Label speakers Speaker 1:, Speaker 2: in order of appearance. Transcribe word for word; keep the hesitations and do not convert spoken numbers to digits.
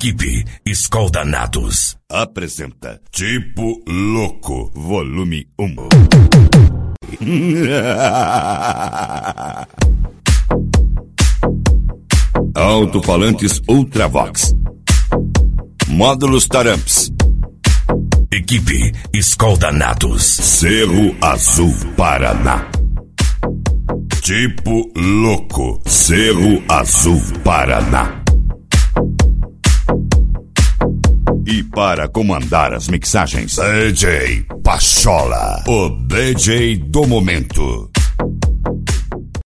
Speaker 1: Equipe Escoldanados
Speaker 2: apresenta Tipo Louco, volume um. Alto-falantes Ultravox, módulos Taramps,
Speaker 1: Equipe Escoldanados,
Speaker 2: Cerro Azul, Paraná. Tipo Louco, Cerro Azul, Paraná. E para comandar as mixagens, D J Pachola, o D J do momento.